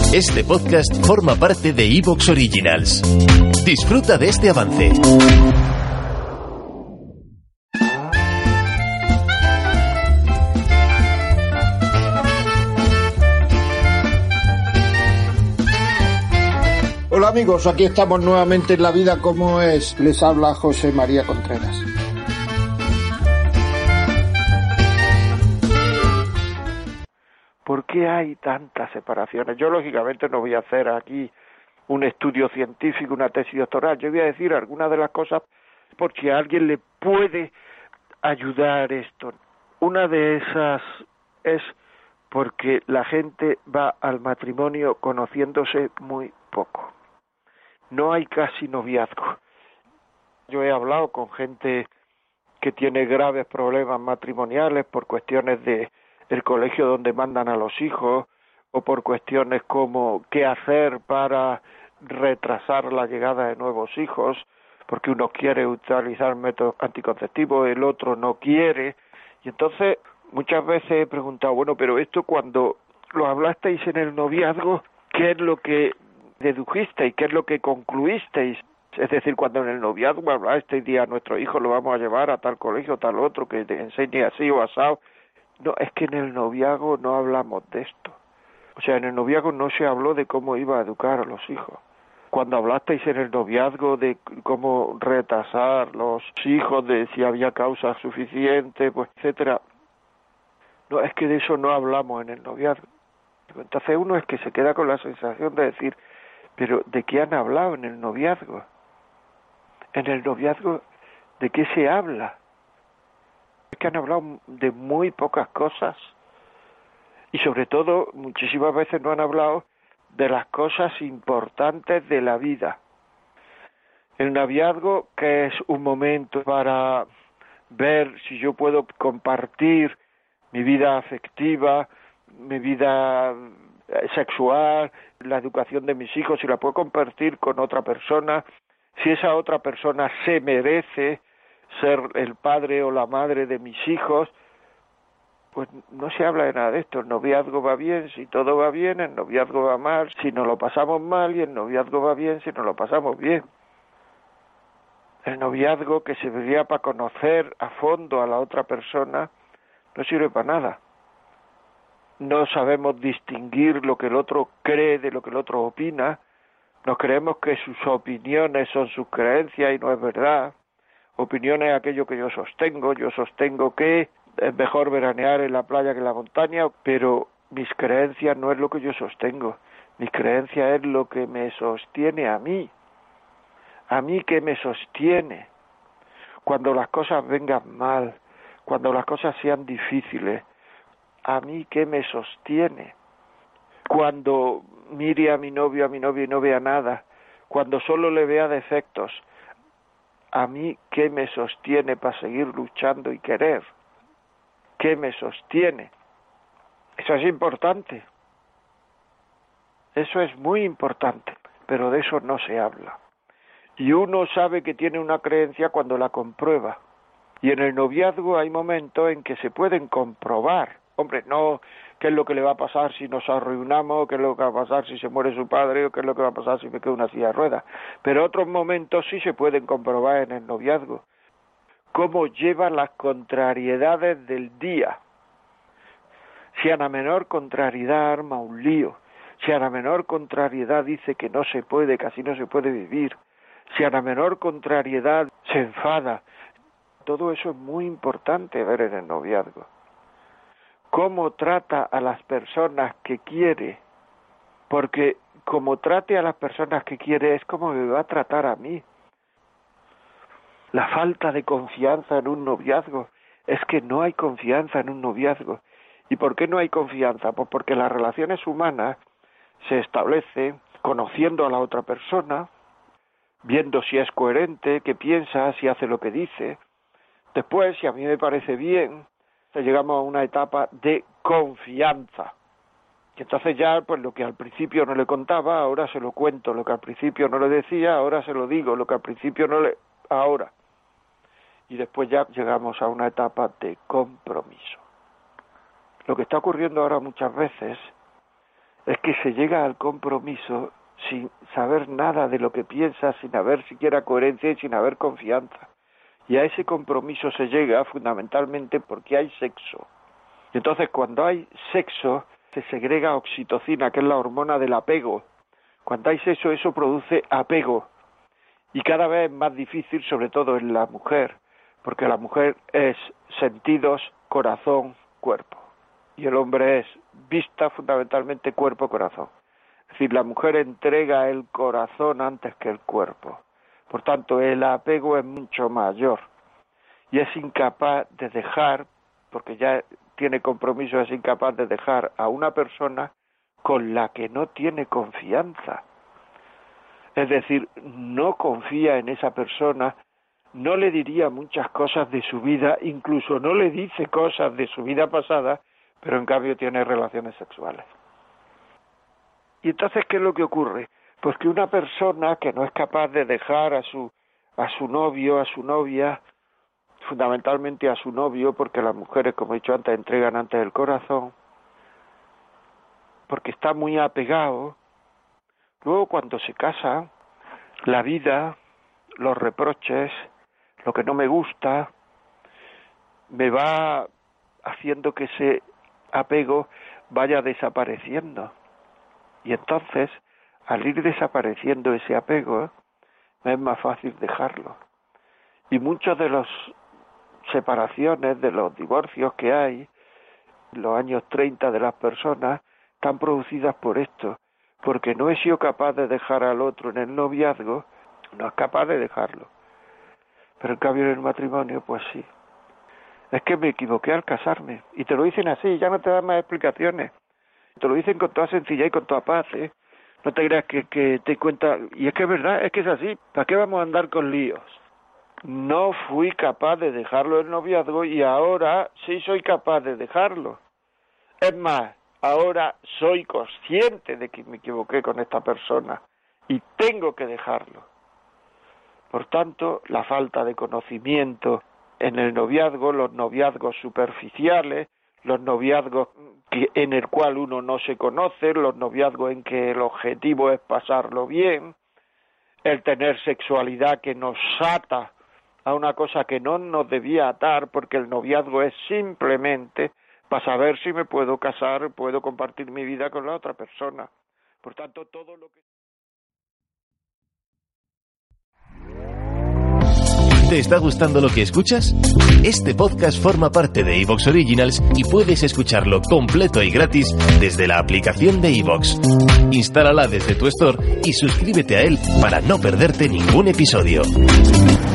Este podcast forma parte de iVoox Originals. Disfruta de este avance. Hola amigos, aquí estamos nuevamente en La Vida Como Es. Les habla José María Contreras. ¿Por qué hay tantas separaciones? Yo lógicamente no voy a hacer aquí un estudio científico, una tesis doctoral. Yo voy a decir algunas de las cosas por si a alguien le puede ayudar esto. Una de esas es porque la gente va al matrimonio conociéndose muy poco. No hay casi noviazgo. Yo he hablado con gente que tiene graves problemas matrimoniales por cuestiones de el colegio donde mandan a los hijos, o por cuestiones como qué hacer para retrasar la llegada de nuevos hijos, porque uno quiere utilizar métodos anticonceptivos, el otro no quiere, y entonces muchas veces he preguntado, bueno, pero esto cuando lo hablasteis en el noviazgo, ¿qué es lo que dedujisteis? ¿Qué es lo que concluisteis? Es decir, cuando en el noviazgo hablasteis de a nuestro hijo lo vamos a llevar a tal colegio, tal otro, que te enseñe así o asado. No, es que en el noviazgo no hablamos de esto. O sea, en el noviazgo no se habló de cómo iba a educar a los hijos. Cuando hablasteis en el noviazgo de cómo retrasar los hijos, de si había causa suficiente, pues etcétera. No, es que de eso no hablamos en el noviazgo. Entonces uno es que se queda con la sensación de decir, pero ¿de qué han hablado en el noviazgo? En el noviazgo, ¿de qué se habla? Es que han hablado de muy pocas cosas y sobre todo muchísimas veces no han hablado de las cosas importantes de la vida. El noviazgo, que es un momento para ver si yo puedo compartir mi vida afectiva, mi vida sexual, la educación de mis hijos, si la puedo compartir con otra persona, si esa otra persona se merece ser el padre o la madre de mis hijos, pues no se habla de nada de esto. El noviazgo va bien si todo va bien, el noviazgo va mal si nos lo pasamos mal y el noviazgo va bien si nos lo pasamos bien. El noviazgo, que serviría para conocer a fondo a la otra persona, no sirve para nada. No sabemos distinguir lo que el otro cree de lo que el otro opina, nos creemos que sus opiniones son sus creencias y no es verdad. Opinión es aquello que yo sostengo que es mejor veranear en la playa que en la montaña, pero mis creencias no es lo que yo sostengo, mis creencias es lo que me sostiene a mí que me sostiene, cuando las cosas vengan mal, cuando las cosas sean difíciles, a mí que me sostiene, cuando mire a mi novio y no vea nada, cuando solo le vea defectos, a mí ¿qué me sostiene para seguir luchando y querer? ¿Qué me sostiene? Eso es importante. Eso es muy importante, pero de eso no se habla. Y uno sabe que tiene una creencia cuando la comprueba. Y en el noviazgo hay momentos en que se pueden comprobar. Hombre, no qué es lo que le va a pasar si nos arruinamos, qué es lo que va a pasar si se muere su padre, o qué es lo que va a pasar si me quedo en una silla de ruedas. Pero otros momentos sí se pueden comprobar en el noviazgo. Cómo lleva las contrariedades del día. Si a la menor contrariedad arma un lío, si a la menor contrariedad dice que no se puede, que así no se puede vivir, si a la menor contrariedad se enfada, todo eso es muy importante ver en el noviazgo. Cómo trata a las personas que quiere, porque como trate a las personas que quiere es como me va a tratar a mí. La falta de confianza en un noviazgo es que no hay confianza en un noviazgo. ¿Y por qué no hay confianza? Pues porque las relaciones humanas se establecen conociendo a la otra persona, viendo si es coherente, qué piensa, si hace lo que dice. Después, si a mí me parece bien, llegamos a una etapa de confianza. Y entonces ya, pues lo que al principio no le contaba, ahora se lo cuento. Lo que al principio no le decía, ahora se lo digo. Lo que al principio no le... ahora. Y después ya llegamos a una etapa de compromiso. Lo que está ocurriendo ahora muchas veces es que se llega al compromiso sin saber nada de lo que piensa, sin haber siquiera coherencia y sin haber confianza. Y a ese compromiso se llega fundamentalmente porque hay sexo. Y entonces cuando hay sexo se segrega oxitocina, que es la hormona del apego. Cuando hay sexo eso produce apego. Y cada vez es más difícil, sobre todo en la mujer, porque la mujer es sentidos, corazón, cuerpo. Y el hombre es vista fundamentalmente cuerpo-corazón. Es decir, la mujer entrega el corazón antes que el cuerpo. Por tanto, el apego es mucho mayor. Y es incapaz de dejar, porque ya tiene compromiso, es incapaz de dejar a una persona con la que no tiene confianza. Es decir, no confía en esa persona, no le diría muchas cosas de su vida, incluso no le dice cosas de su vida pasada, pero en cambio tiene relaciones sexuales. Y entonces, ¿qué es lo que ocurre? Pues que una persona que no es capaz de dejar a su novio, a su novia, fundamentalmente a su novio, porque las mujeres, como he dicho antes, entregan antes el corazón, porque está muy apegado, luego cuando se casa, la vida, los reproches, lo que no me gusta, me va haciendo que ese apego vaya desapareciendo. Y entonces, al ir desapareciendo ese apego, es más fácil dejarlo. Y muchas de las separaciones, de los divorcios que hay, en los años 30 de las personas, están producidas por esto, porque no he sido capaz de dejar al otro en el noviazgo, no es capaz de dejarlo. Pero en cambio en el matrimonio, pues sí. Es que me equivoqué al casarme. Y te lo dicen así, ya no te dan más explicaciones. Te lo dicen con toda sencillez y con toda paz, ¿eh? No te creas que te cuenta... Y es que es verdad, es que es así. ¿Para qué vamos a andar con líos? No fui capaz de dejarlo el noviazgo y ahora sí soy capaz de dejarlo. Es más, ahora soy consciente de que me equivoqué con esta persona y tengo que dejarlo. Por tanto, la falta de conocimiento en el noviazgo, los noviazgos superficiales, los noviazgos en el cual uno no se conoce, los noviazgos en que el objetivo es pasarlo bien, el tener sexualidad que nos ata a una cosa que no nos debía atar, porque el noviazgo es simplemente para saber si me puedo casar, puedo compartir mi vida con la otra persona. Por tanto, todo lo que... ¿Te está gustando lo que escuchas? Este podcast forma parte de iVoox Originals y puedes escucharlo completo y gratis desde la aplicación de iVoox. Instálala desde tu store y suscríbete a él para no perderte ningún episodio.